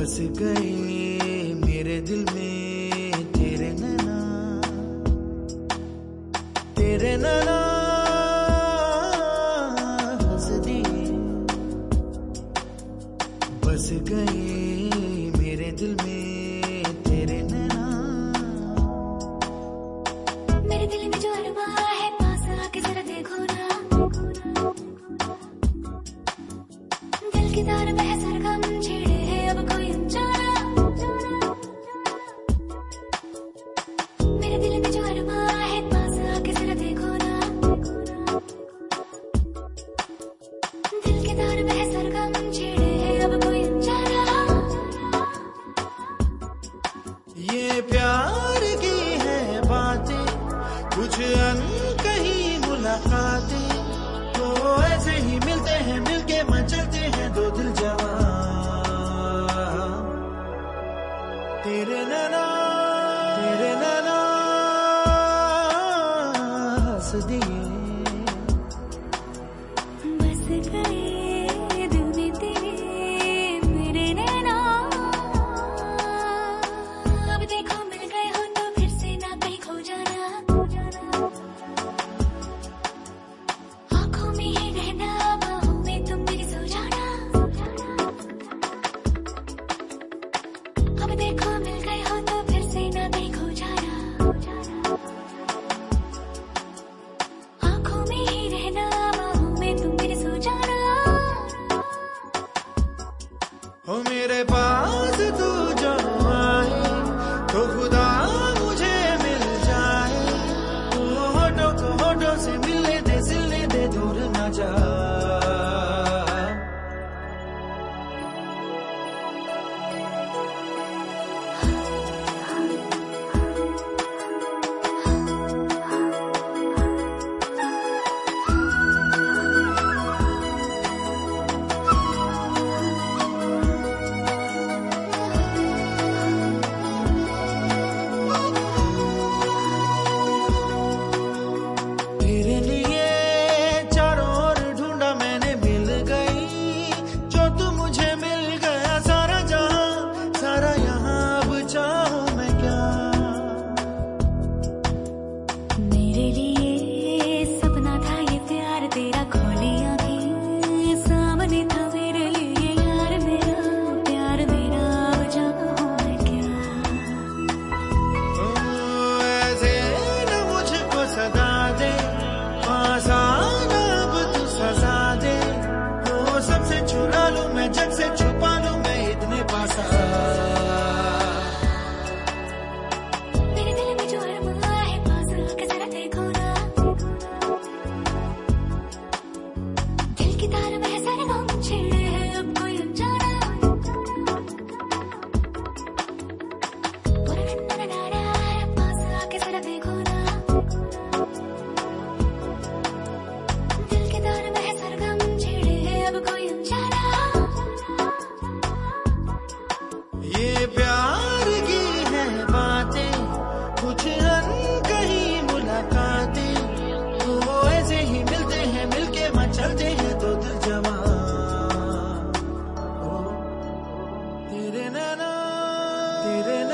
बस गए मेरे दिल में तेरे नैना, तेरे नैना हंस दिए। बस गए मेरे दिल में तेरे नैना। मेरे दिल में जो अरमान है पास आके जरा देखो ना, दिल की तार में है सरगम छेड़े है अब कोई अनजाना। मेरे दिल में जो अरमान है पास आके जरा देखो ना, दिल की तार में है सरगम छेड़े है अब कोई अनजाना। ये प्यार की है बातें, कुछ अनकही मुलाकातें, तो ऐसे ही मिलते हैं, मिलके मचलते हैं दो दिल जवां। तेरे नैना हंस दिए। बस गए दिल में तेरे मेरे नैना। अब देखो मिल गए हो तो फिर से ना कहीं खो जाना, आंखों में ही रहना बाहों में तुम मेरी सो जाना। अब देखो मिल गए हो तो फिर से ना कहीं खो जाना, आंखों में ही रहना बाहों में तुम मेरी सो जाना। हो मेरे पास तू जो आए तो खुदा मुझे मिल जाए, तो होठों को होठों से मिलने दे, सिलने दे, दूर ना जा। तेरे लिए चारों ओर ढूंढा मैंने, मिल गई जो तू मुझे मिल गया। सारा जहां सारा यहाँ, अब चाहूं मैं क्या। मेरे लिए सपना था ये प्यार तेरा, खोली आंखें सामने था मेरे लिए यार मेरा प्यार मेरा, अब चाहूं मैं क्या। ओ, ऐसे न मुझको सदा दे, पास आना अब तू सजा दे। ओ, सबसे चुरा लूं मैं, जग से छुपा लूं मैं, इतने पास आ। मेरे दिल में जो अरमान है पास आके जरा देखो ना, दिल की तार में है सरगम छेड़े है अब कोई अनजाना। पास आके जरा देखो ना, दिल की तार में है सरगम छेड़े है अब कोई अनजाना। ये प्यार की है बातें, कुछ अनकही मुलाकातें, तो ऐसे ही मिलते हैं, मिलके मचलते हैं दो दिल जवां। ओ, तेरे नैना